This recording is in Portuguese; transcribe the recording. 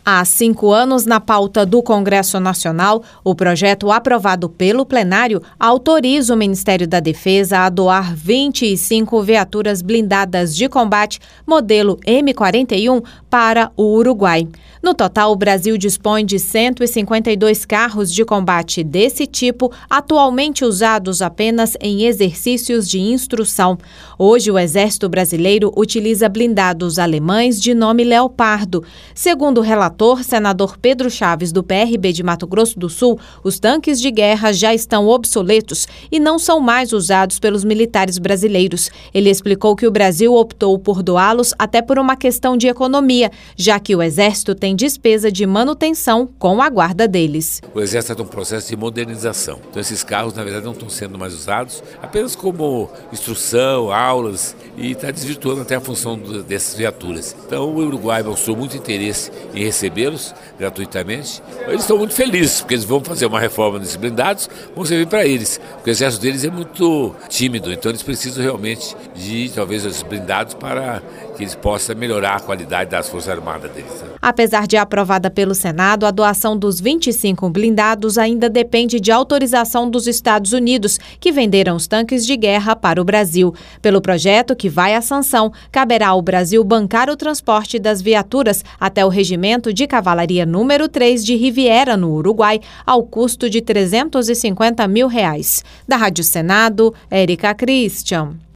Há 5 anos, na pauta do Congresso Nacional, o projeto aprovado pelo plenário autoriza o Ministério da Defesa a doar 25 viaturas blindadas de combate modelo M41 para o Uruguai. No total, o Brasil dispõe de 152 carros de combate desse tipo, atualmente usados apenas em exercícios de instrução. Hoje, o Exército Brasileiro utiliza blindados alemães de nome Leopardo. Segundo o relator, senador Pedro Chaves, do PRB de Mato Grosso do Sul, os tanques de guerra já estão obsoletos e não são mais usados pelos militares brasileiros. Ele explicou que o Brasil optou por doá-los até por uma questão de economia, já que o Exército tem despesa de manutenção com a guarda deles. O Exército está num processo de modernização. Então esses carros, na verdade, não estão sendo mais usados apenas como instrução, aulas, e está desvirtuando até a função dessas viaturas. Então o Uruguai mostrou muito interesse em recebê-los gratuitamente. Eles estão muito felizes, porque eles vão fazer uma reforma desses blindados, vão servir para eles. Porque o exército deles é muito tímido, então eles precisam realmente de, talvez, os blindados para que eles possam melhorar a qualidade das Forças Armadas deles. Apesar de aprovada pelo Senado, a doação dos 25 blindados ainda depende de autorização dos Estados Unidos, que venderam os tanques de guerra para o Brasil. Pelo projeto que vai à sanção, caberá ao Brasil bancar o transporte das viaturas até o Regimento de Cavalaria número 3 de Riviera, no Uruguai, ao custo de R$ 350 mil. Da Rádio Senado, Érica Christian.